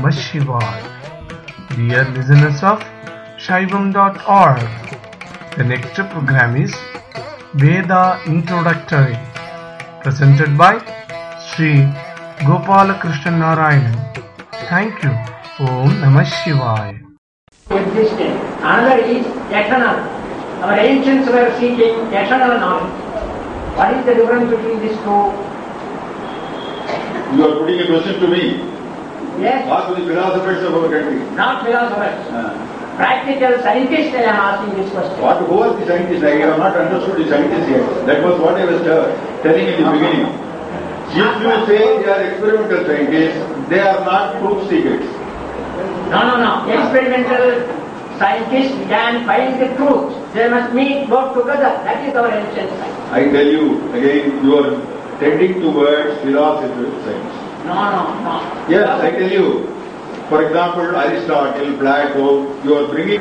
Namah Shivaya. Dear listeners of Shaivam.org, the next program is Veda Introductory, presented by Sri Gopalakrishnan Narayanan. Thank you. Om Namah Shivaya. Existing. Another is eternal. Our ancients were seeking eternal knowledge. What is the difference between these two? You are putting a question to me. Yes. Ask the philosophers of our country. Not philosophers. Practical scientists, I am asking this question. Who are the scientists? I have not understood the scientists yet. That was what I was telling in the beginning. If you say they are experimental scientists, they are not proof seekers. No. Experimental scientists can find the truth. They must meet both together. That is our ancient science. I tell you again, you are tending towards philosophy science. No. Yes, I tell you. For example, Aristotle, Plato, you are bringing.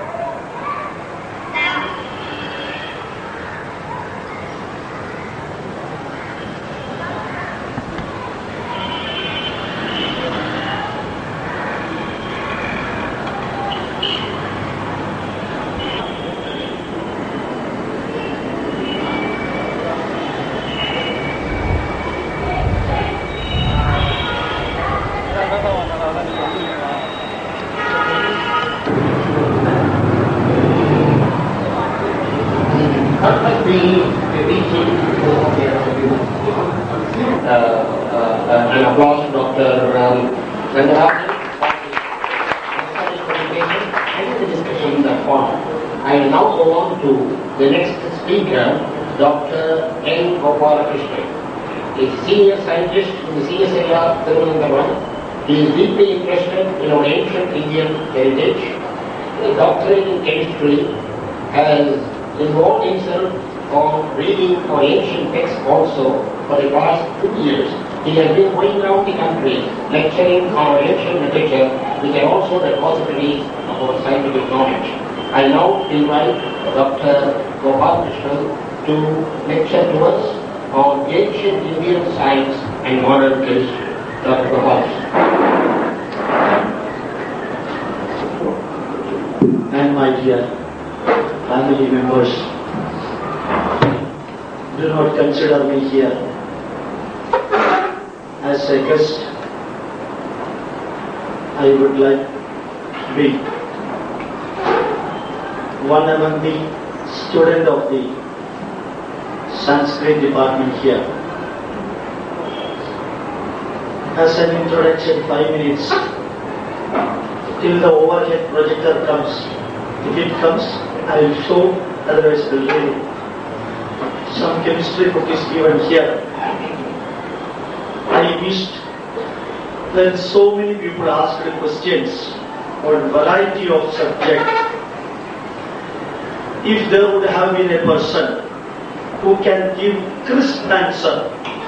An applause to Dr. Rangarajan for his presentation and the discussion that followed. I will now go on to the next speaker, Dr. N. Gopalakrishnan. He is a senior scientist in the CSIR Thiruvananthapuram. He is deeply interested in our ancient Indian heritage. A doctorate in chemistry, has involved himself on reading our ancient texts also for the past 2 years. He has been going around the country lecturing on our ancient literature, which are also the repositories of our scientific knowledge. I now invite Dr. Gopalakrishnan to lecture to us on ancient Indian science and modern chemistry. Dr. Gopalakrishnan. And my dear family members, do not consider me here as a guest. I would like to be one among the students of the Sanskrit department here. As an introduction, 5 minutes till the overhead projector comes. If it comes, I will show, otherwise I will read. Some chemistry book is given here. I wished that so many people asked questions on variety of subjects. If there would have been a person who can give crisp answer,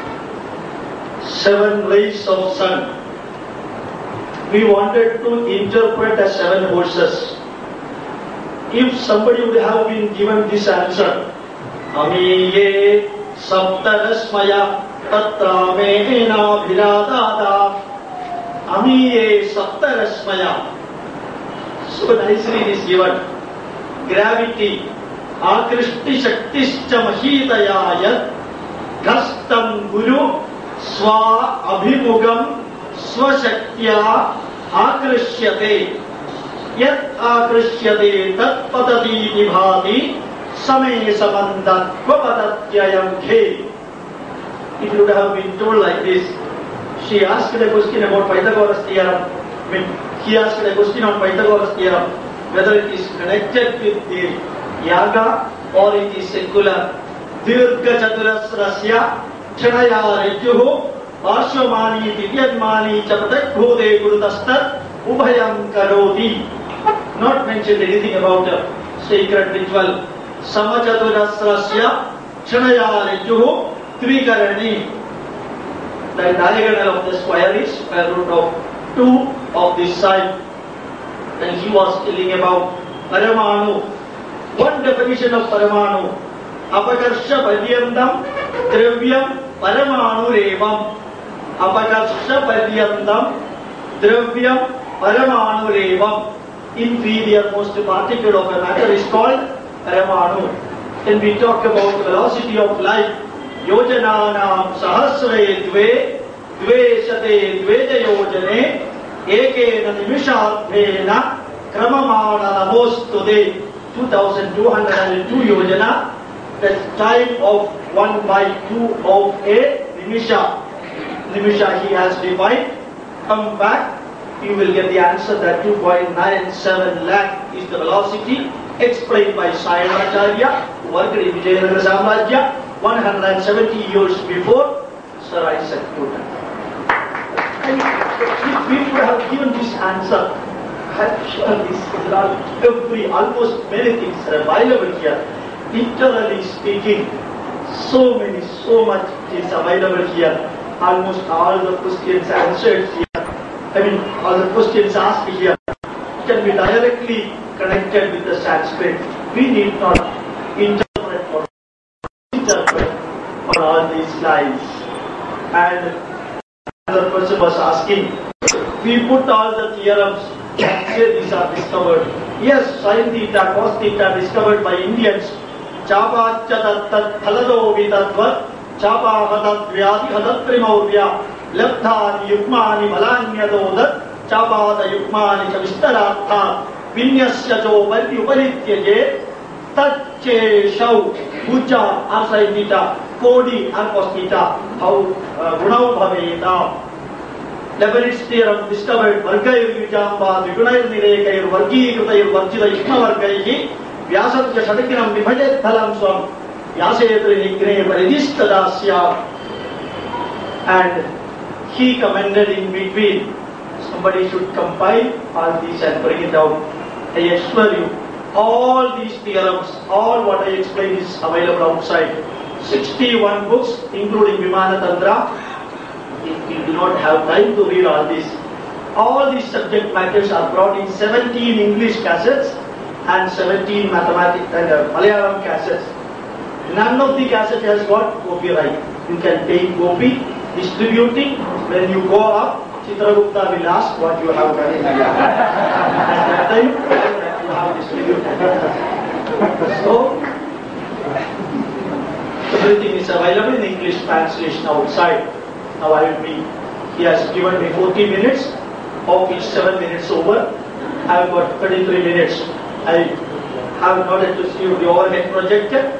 7 rays of sun, we wanted to interpret as 7 horses. If somebody would have been given this answer, Amiye saptarasmaya tatramena bhiradada, Amiye saptarasmaya. So nicely it is given. Gravity, akrishti shaktischa mahitayayat, kastam guru swa abhimugam swashaktya akrishyate. Yat akrishyate tat patati nibhati same samandat kvapadatyayam khe. It would have been told like this. She asked a question about Pythagoras theorem. He asked a question on Pythagoras theorem, whether it is connected with the yaga or it is secular. Dirgha chaturasrasya chanaya retyuho Ashwamani Divyadmani Chapatakbhode Gurutastat Ubhayam Karoti. Not mentioned anything about a sacred ritual. Samachaturasrasya Chanaya Rejuhu Tvikarani. The diagonal of the square is square root of 2 of this side. And he was telling about Paramanu. One definition of Paramanu. Apakarsha Paryandam Dravyam Paramanu Revam. Apakarsha Paryandam Dravyam Paramanurevam. Inferior-most particle of a matter is called Paramanu. Then we talk about velocity of light. Yojananam sahasre dve shate dveja yojane ekena nimishaadhena kramamana namostude 2202 yojana. The time of 1/2 of a nimisha. Nimisha he has defined. Come back, you will get the answer that 2.97 lakh is the velocity explained by Sayana who worked in Vijayanagara Samrajya 170 years before Sir Isaac Newton. And if we would have given this answer, I am sure this is almost many things are available here. Literally speaking, so much is available here. Almost all the questions answered here. All the questions asked here can be directly connected with the Sanskrit. We need not interpret on all these lines. And another person was asking, we put all the theorems and say these are discovered. Yes, sin theta, cos theta discovered by Indians. Chapa chatat halado vitatvat, chapa hadat vyadi hadat trimaurya, lepthani yukmani malanyadodhat, chapa da yukmani chavistaratha, vinyasya jo varti uparityaje, tache shau, bhuja or sin theta, kodi or cos theta, how gunau bhaveta. Leibnitz theorem discovered vargair vijamba, vigunair nirekair, vargi krutair varjida yukma vargaihi, Vyasatya Shatakinam Vibhajet Thalam Swam Vyasetri Nigne Paridistadasya. And he commended in between. Somebody should compile all these and bring it out. I assure you, all these theorems, all what I explained is available outside. 61 books, including Vimana Tantra. If you do not have time to read all this, all these subject matters are brought in 17 English cassettes and 17 mathematics and Malayalam cassettes. None of the cassettes has got copyright. You can take copy, distributing. When you go up, Chitragupta will ask what you have done in India. At that time, you have distributed. So, everything is available in English translation outside. Now he has given me 40 minutes, of which 7 minutes over. I have got 33 minutes. I have noted to see the overhead projector.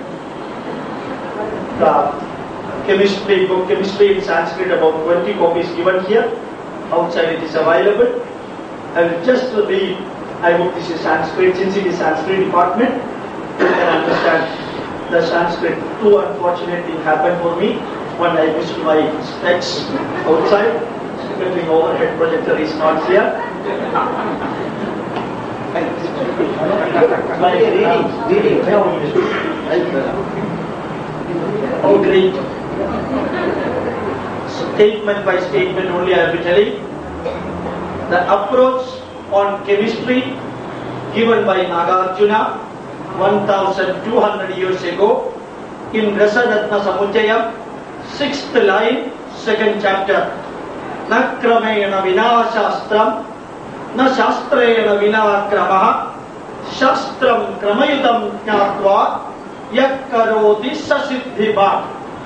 The chemistry book, chemistry in Sanskrit, about 20 copies given here. Outside it is available. I will just read. I hope this is Sanskrit. Since it is Sanskrit department, you can understand the Sanskrit. Two unfortunate things happened for me. One, I missed my specs outside. Secondly, overhead projector is not here. Oh, great. Statement by statement only I will be telling. The approach on chemistry given by Nagarjuna 1200 years ago in Rasaratna Samujayam, 6th line, 2nd chapter. Na kramena vina shastram, na shastrena vina kramaha, shastram kramayutam jnatva, yak karoti sasiddhiva.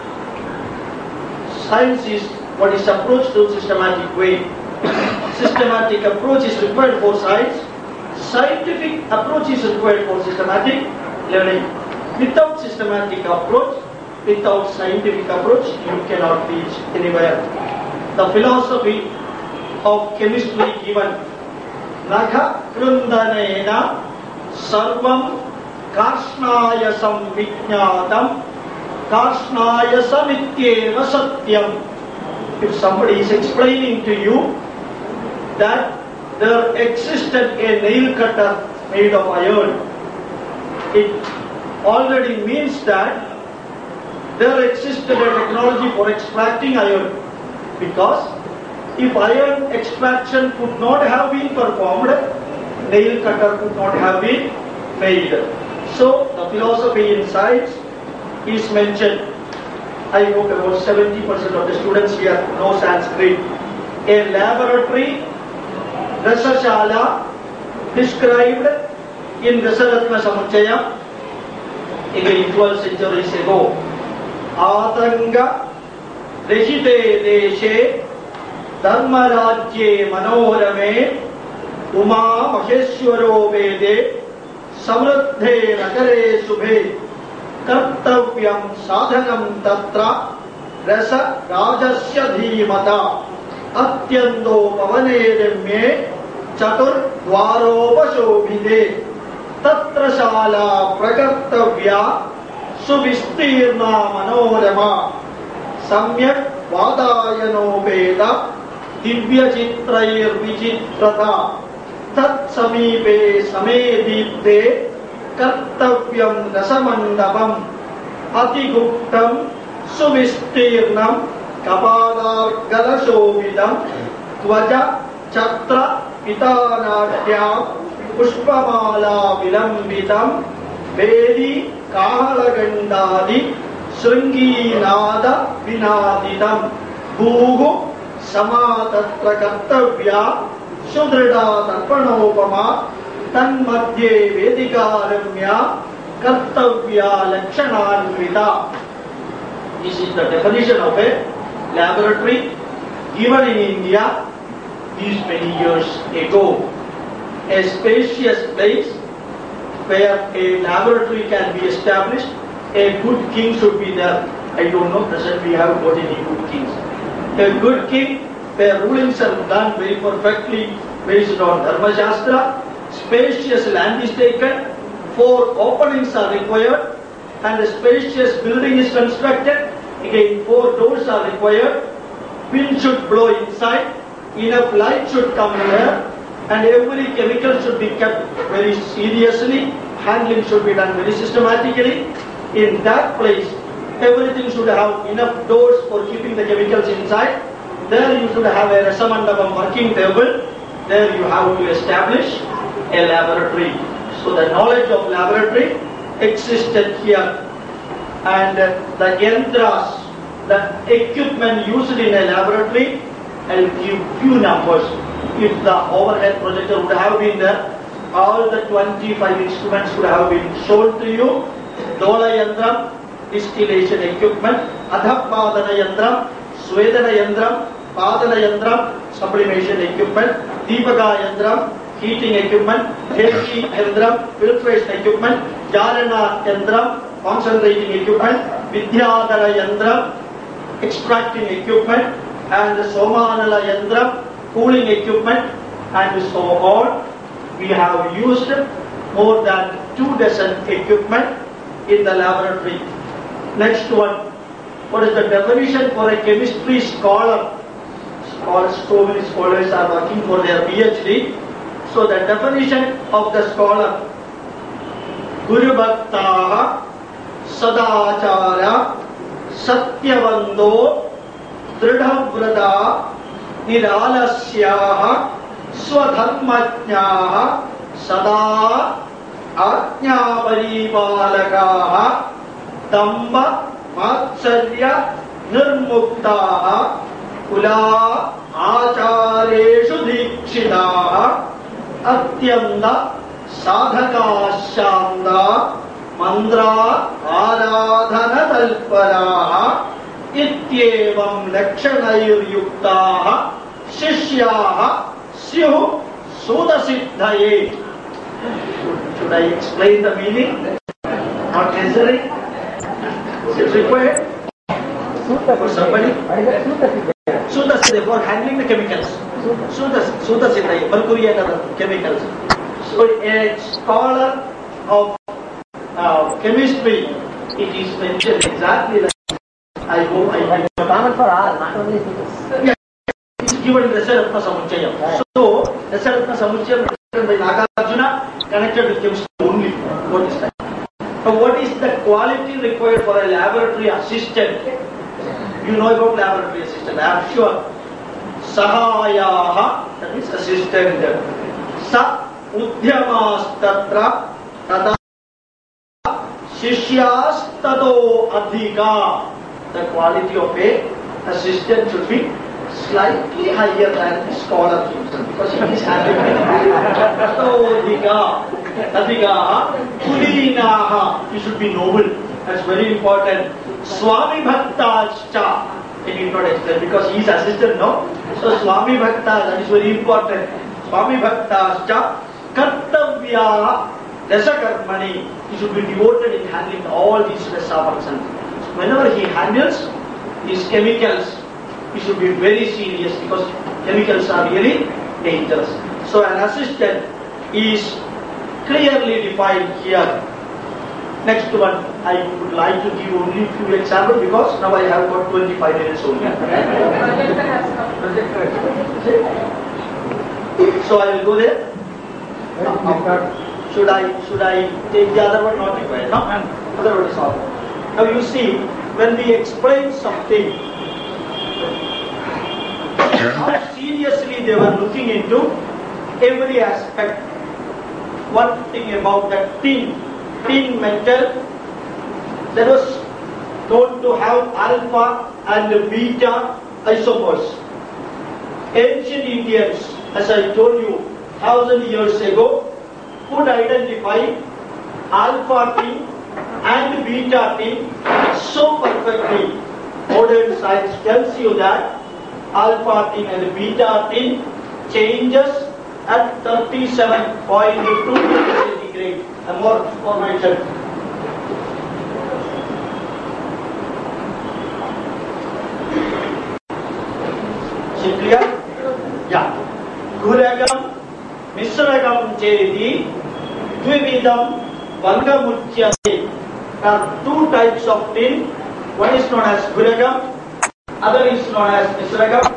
Science is what is approach to systematic way. Systematic approach is required for science. Scientific approach is required for systematic learning. Without systematic approach, without scientific approach, you cannot reach anywhere. The philosophy of chemistry given. Nakha krundanena sarvam karshnaya samvijnatam karshnaya samityeva satyam. If somebody is explaining to you that there existed a nail cutter made of iron, it already means that there existed a technology for extracting iron. Because if iron extraction could not have been performed, nail cutter could not have been made. So the philosophy in science is mentioned. I hope about 70% of the students here know Sanskrit. A laboratory Rasashala described in Rasaratna Samuchayam again 12 centuries ago. Atanga Reshite Deshe Dharmarajye Manorame Uma Maheshwaro Vede Samruddhe Nagare Subhe Kartavyam Sadhanam Tatra Rasa Rajasya Dhimata Atyando Pavane Remye Chatur Dwarobashobhide Tatra Shala Prakartavya Subhistirna Manorama Samyak Vadayano Veda Divya Chitrair Vichitrata Tat Samipe Same Dipte Kartavyam Rasamandapam Atiguptam Subhistirnam Kapadar Galashovidam Tvaja Chatra Pitanatyam Pushpamala Vilambitam Vedi Kahalagandadi Sringi Nada Vinaditam Bhugu Samatatra Kartavya Sudrida Tarpanopama Tanmadye Vedikaramya Kartavya Lakshananvita. This is the definition of a laboratory given in India these many years ago. A spacious place where a laboratory can be established. A good king should be there. I don't know, presently we have got any good kings. A good king where rulings are done very perfectly based on Dharma Shastra. Spacious land is taken, 4 openings are required, and a spacious building is constructed. Again, 4 doors are required. Wind should blow inside, enough light should come here, and every chemical should be kept very seriously. Handling should be done very systematically. In that place, everything should have enough doors for keeping the chemicals inside. There you should have a Rasamandapam working table. There you have to establish a laboratory. So the knowledge of laboratory existed here. And the yantras, the equipment used in a laboratory, I'll give few numbers. If the overhead projector would have been there, all the 25 instruments would have been shown to you. Dola Yantram, distillation equipment, Adhapadana Yantram, Swedana Yantram, Padana Yantram, sublimation equipment, Deepaka Yantram, heating equipment, Hechi Yantram, filtration equipment, Jarana Yantram, concentrating equipment, Vidyadara Yantram, extracting equipment, and Somanala Yantram, cooling equipment, and so on. We have used more than 2 dozen equipment in the laboratory. Next one, what is the definition for a chemistry scholar? So many scholars are working for their PhD. So the definition of the scholar: Guru Bhaktaha Sadachara Satyavando Dridhavrata Niralasyaha Swadharmajnaha Sada Ajna Paribalakaha Damba Matsarya Nirmuktaha Kula Achareshu Dikshitaha Atyanda Sadhaka Shanda Mandra Aradhana Talparaha Ityevam Lakshanayur Yuktaha Shishyaha Syuh Sudasiddhaye. Should I explain the meaning? Not necessary. Is it required? For somebody? Sudasiddhaye, for handling the chemicals. Sudasiddhaye, mercury and other chemicals. So a scholar of chemistry, it is mentioned exactly like I hope I common for all, not only students. Yeah, it's given in Rasaratna Samuchayam. Right. So Rasaratna Samuchayam written by Nagarjuna connected with chemistry only. What is that? So what is the quality required for a laboratory assistant? You know about laboratory assistant, I am sure. Sahayaha, that is assistant. Sa Udhyamastatra Tada Shishyastado Adhika. The quality of a assistant should be slightly higher than the scholar himself. person because she is handling Nadiga, Kulinaha. You should be noble. That's very important. Swami Bhaktascha. Can you not explain? Because he is assistant, no? So Swami Bhakta, that is very important. Swami Bhaktascha. Kartavya. Rasa Karmani. He should be devoted in handling all these rasa functions. Whenever he handles his chemicals, he should be very serious because chemicals are really dangerous. So an assistant is clearly defined here. Next one, I would like to give only few examples because now I have got 25 minutes only. So I will go there. Should I take the other one? Not required. No, other one is all. Now you see, when we explain something, how seriously they were looking into every aspect. One thing about that tin metal that was known to have alpha and beta isomers. Ancient Indians, as I told you, 1,000 years ago, could identify alpha tin and beta tin so perfectly. Modern science tells you that alpha tin and beta tin changes at 37.2 degrees centigrade. And more information. Is it clear? Yeah. Guragam, Misragam Chedi, Dvividam, Vangamuchyate. There are two types of tin. One is known as Guragam, other is known as Misragam.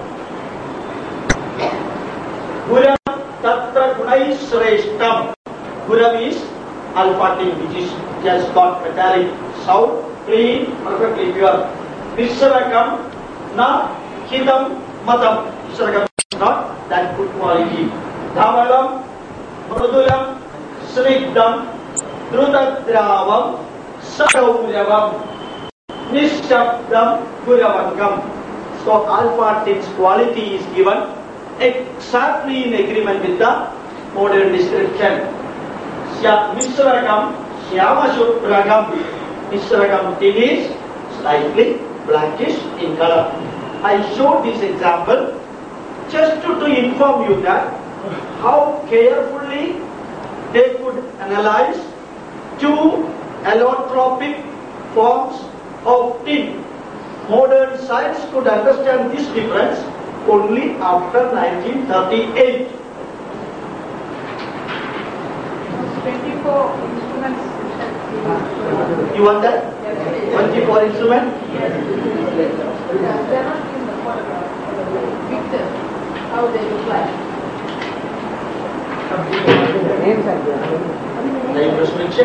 Guram Tatra Gunai Sreshtam. Guram is alpha tin, which is just got metallic sound, clean, perfectly pure. Misragam, not Hidam Matam. Misragam is not that good quality. Dhavalam, Mrudulam, Srigdam, Drutadravam, Saraujavam, Nishabdam, Guravangam. So alpha tin's quality is given exactly in agreement with the modern description. Misragam, Syamashupragam. Misragam tin is slightly blackish in color. I showed this example just to inform you that how carefully they could analyze two allotropic forms of tin. Modern science could understand this difference only after 1938. 24 instruments. You want that? Yes. 24 instruments? Yes. They're not in the photograph. Pictures, how they look like. The introspection.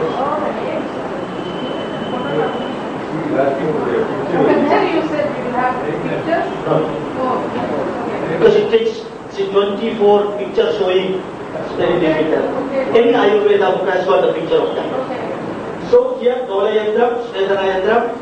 Picture you said you will have pictures? Oh. Because it takes 24 pictures showing. It's very difficult. Any Ayurveda book has got the picture of that. So here Dolayandram, Svedanayandram.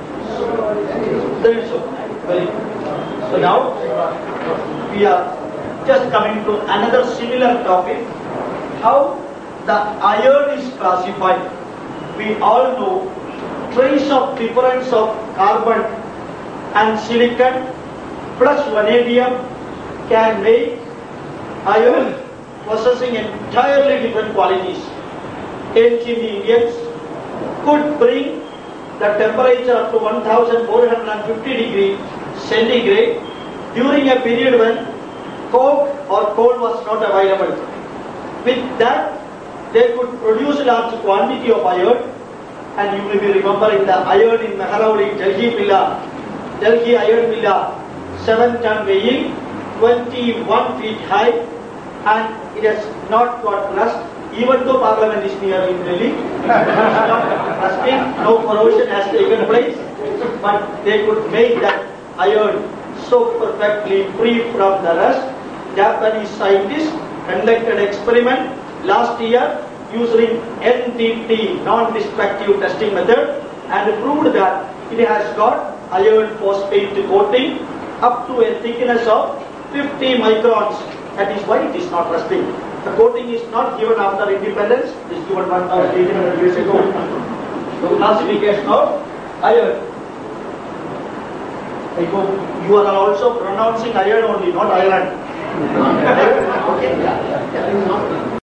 So now we are just coming to another similar topic. How the iron is classified. We all know trace of difference of carbon and silicon plus vanadium can make iron possessing entirely different qualities. Ancient Indians could bring the temperature up to 1450 degrees centigrade during a period when coke or coal was not available. With that, they could produce a large quantity of iron, and you may be remembering the iron in Mehrauli, Delhi iron villa, 7-ton weighing, 21 feet high, and it has not got rust, even though Parliament is near in Delhi. No corrosion has taken place, but they could make that iron so perfectly free from the rust. Japanese scientists conducted experiment last year using NDT, non-destructive testing method, and proved that it has got iron phosphate coating up to a thickness of 50 microns. That is why it is not rusting. The coating is not given after independence, it is given 1,800 years ago. The classification of iron. I hope you are also pronouncing iron only, not iron. Okay.